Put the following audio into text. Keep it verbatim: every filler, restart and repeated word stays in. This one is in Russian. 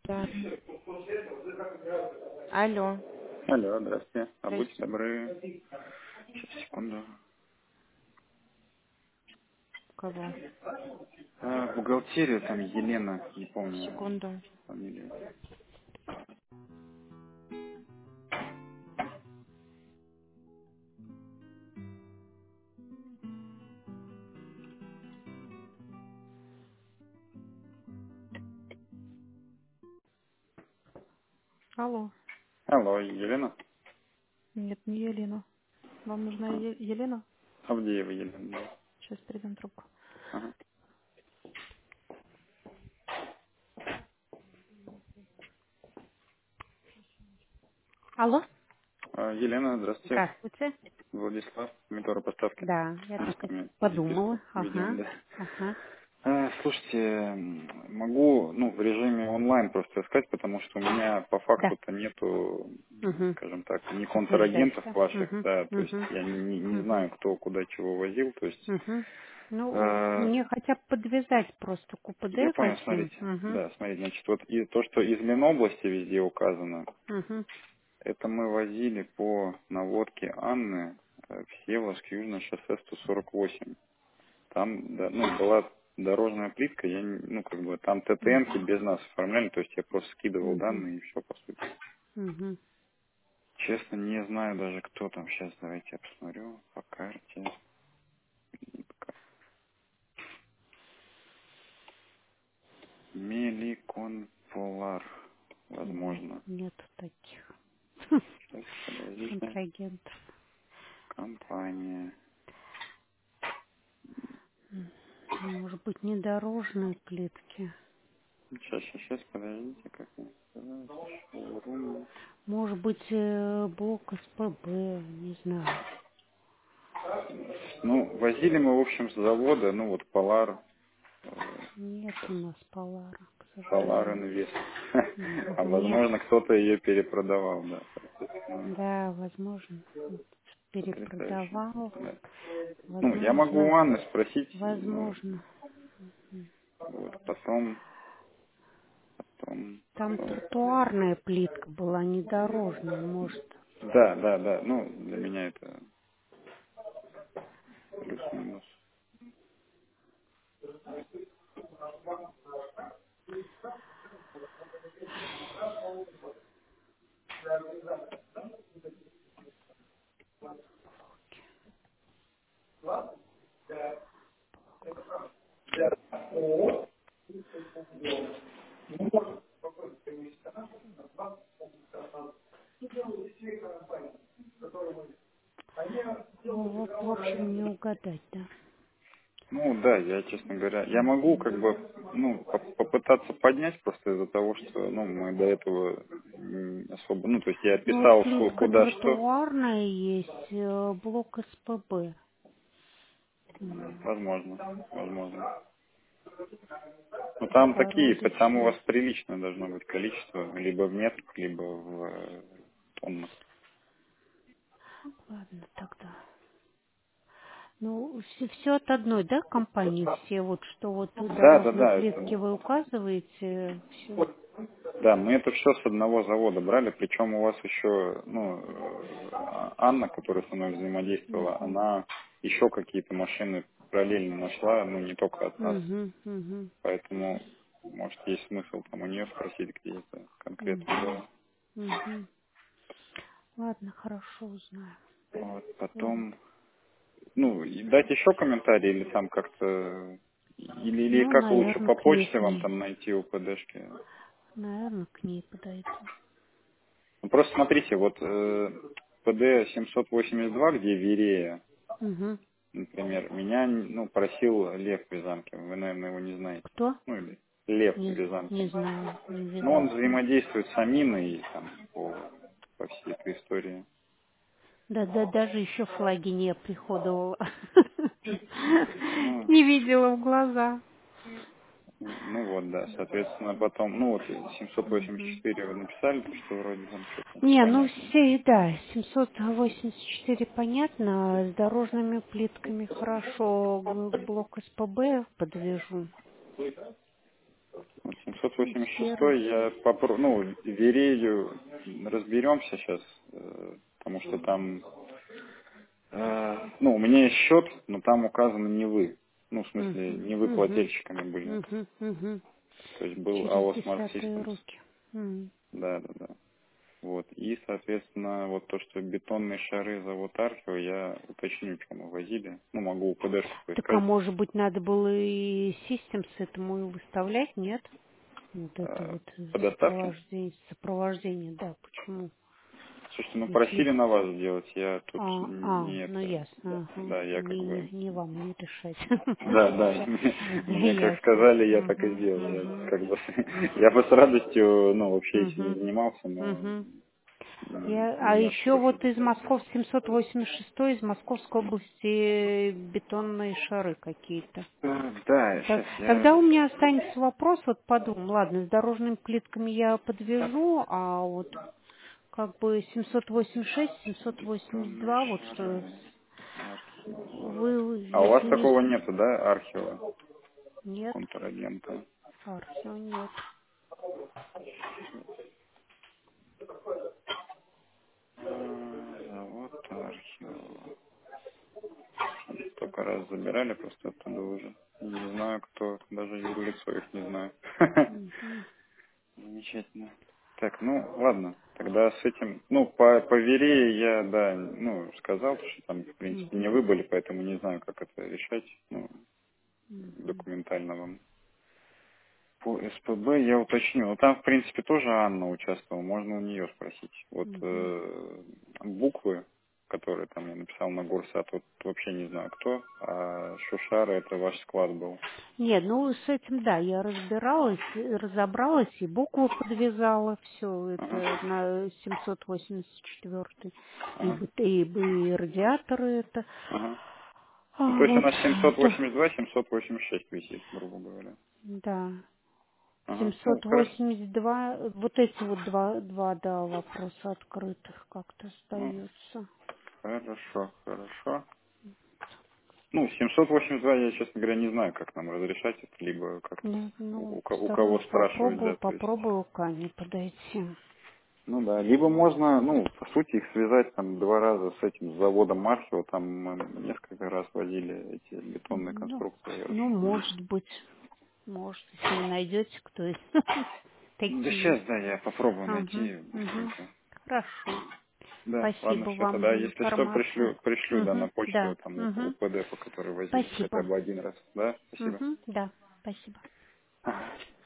Да. Алло. Алло, здравствуйте. А будьте Здрасте. добры. Сейчас, секунду. Кого? А, бухгалтерия, там Елена, не помню Секунду. фамилию. Алло. Алло, Елена? Нет, не Елена. Вам нужна Е- Елена? Авдеева Елена. Да. Сейчас передам трубку. Ага. Алло. А, Елена, здравствуйте. Здравствуйте. Владислав, монитора поставки. Да, я Мы так с и вами подумала. переписку ведем, Ага. да. Ага. А, слушайте, м, могу, ну, в режиме онлайн просто искать, потому что у меня по Да. факту-то нету, Угу. скажем так, ни Подтверждать, контрагентов да? ваших, Угу. да, то есть Угу. я не, не Угу. знаю, кто куда чего возил, то есть Угу. Ну, э, мне хотя бы подвязать просто я КУПД понял, каким. смотрите. Угу. Да, смотрите, значит, вот и то, что из Ленобласти везде указано, Угу. это мы возили по наводке Анны э, в Севловск, Южное шоссе сто сорок восемь. Там, да, ну, была дорожная плитка, я, не- ну, как бы, там ТТНки Угу. без нас оформляли, то есть я просто скидывал Угу. данные и все, по сути. Угу. Честно, не знаю даже, кто там. Сейчас давайте я посмотрю по карте. Меликон Полар, Нет, возможно. нету таких Сейчас, подождите. контрагентов. Компания. М, Может быть, не дорожные плитки. Сейчас, сейчас, сейчас, подождите, как мне сказать. Шоурум. Может быть, э, блок СПБ, не знаю. Ну, возили мы, в общем, с завода, ну, вот Polar, э, Нет у нас Полара, к Polar сожалению. Invest. Мгм. А Нет. возможно, кто-то ее перепродавал, да, соответственно, Да, возможно, потрясающе. перепродавал. Да. Ну, я могу у Возможно, Анны спросить, ну, возможно. М. вот, потом, потом, Там потом. тротуарная плитка была, не дорожная, может. Да, да, да, ну, для меня это плюс-минус. В, в- в общем, не угадать, да. Ну да, я, честно говоря, я могу Мгм. как бы, ну, поп- попытаться поднять просто из-за того, что, ну, мы до этого м, особо, ну, то есть я Ну вот писал, ку- плитка куда что, тротуарная есть, э, блок СПБ. М, возможно, возможно. Но По там такие, дороге там у вас съесть. приличное должно быть количество, либо в метрах, либо в э, тоннах. Ладно, тогда. Ну, все, все от одной, да, компании, все вот, что вот Да, да, дорожные да, плитки это, вы указываете, все. да, мы это все с одного завода брали, причем у вас еще, ну, э, А- Анна, которая со мной взаимодействовала, Угу, она еще какие-то машины параллельно нашла, ну, не только от нас, угу, угу, поэтому, может, есть смысл там у нее спросить, где это конкретно угу, было. угу. Ладно, хорошо, узнаю. Вот, Ладно. потом, ну, и дать еще комментарий или там как-то, или, или Ну, как лучше, наверное, по к ней, почте к вам ней. там найти у УПДшки? Наверное, к ней подойду. Ну, просто смотрите, вот э, ПД семьсот восемьдесят два, где Верея, Угу. например, меня ну, просил Лев Вязанкин, вы, наверное, его не знаете. Кто? Ну, или Лев Не, не Вязанкин. знаю, не Ну, он Вязанкина. взаимодействует с Аминой там, по, по всей этой истории. Да, да, даже еще флаги не оприходовала. Ну, Не видела в глаза. ну вот, да, соответственно, потом, ну вот семьсот восемьдесят Мгм. четыре вы написали, то что вроде там что-то Не, ну понятно. все, да, семьсот восемьдесят четыре понятно, с дорожными плитками хорошо, г- блок СПБ подвяжу. Вот семьсот восемьдесят шесть Серый. я попробую, ну, Верею разберемся сейчас, потому что там, э, ну, у меня есть счет, но там указаны не вы. Ну, в смысле, Угу, не вы угу, плательщиками были. угу, угу. То есть был Через АО Smart десятые Systems. руки. М. Да, да, да. Вот. И, соответственно, вот то, что бетонные шары зовут Архио, я уточню, что мы возили. Ну, могу УПДшку Так, а поискать. может быть, надо было и систем с этому и выставлять, нет? Вот это Э, вот по доставке. сопровождение, сопровождение, да, почему? Слушайте, ну Если... просили на вас сделать, я тут А, а, не ну это. Да, ясно, ага. да, я как Не, не, бы. не вам не решать. Да, да. Мне как Ясно. сказали, я так и Мгм, сделал. Я мгм, как бы я бы с радостью, ну, вообще этим не мгм, занимался, но мгм. м, Я, а немножко еще вот решили. из Москов семьсот восемьдесят шесть из Московской области бетонные шары какие-то. Э, Да, Так, сейчас я. тогда у меня останется вопрос, вот подумал, ладно, с дорожными плитками я подвяжу, а вот как бы семьсот восемьдесят шесть, семьсот восемьдесят Бетонные два, вот что шары. Архио. вы, А у вас если не... такого нету, да, архива Нет, контрагента? Архио нет. А, вот архив. Столько раз забирали просто оттуда уже. Не знаю, кто, даже юрлицо их не знаю. Мгм, Замечательно. Так, ну, ладно. Тогда с этим, ну, по, по вере я, да, ну, сказал, что там, в принципе, не мгм, вы были, поэтому не знаю, как это решать, ну, мгм, документально вам. По СПБ я уточню. Ну, там, в принципе, тоже Анна участвовала, можно у нее спросить. Вот мгм. э, буквы, которые там я написал на Горсат, вот вообще не знаю кто, а Шушара это ваш склад был. Нет, ну с этим, да, я разбиралась, э, разобралась, и букву подвязала, все Ага, это на семьсот восемьдесят четыре, и, ага, быт- и, бы- и радиаторы это. ага. Ну, А то есть у вот, нас семьсот да, восемьдесят два, семьсот восемьдесят шесть висит, грубо говоря. да, Ага, ну, хорошо. семьсот восемьдесят два, вот эти вот два, два, да, вопроса открытых как-то Ну, остаются. хорошо, хорошо. Ну, семьсот восемьдесят два я, честно говоря, не знаю, как нам разрешать это, либо как-то Ну, у, ну, у ко- у все кого равно спрашивать, попробую, да, то есть. попробую к Ане подойти. Ну да, либо можно, ну, по сути, их связать там два раза с этим с заводом Мархио, там мы несколько раз возили эти бетонные Ну, конструкции. ну, Ну, может быть, может, если вы найдете, кто из да такие. сейчас, да, я попробую Ага, найти угу. быстренько. Хорошо. Да, ладно, Спасибо все, вам тогда, за если что, информацию. пришлю, пришлю, да, на Угу, почту да. там у- Угу. УПД, по которой возили хотя Спасибо. бы один раз, да, спасибо. Угу, да. Спасибо. Ага.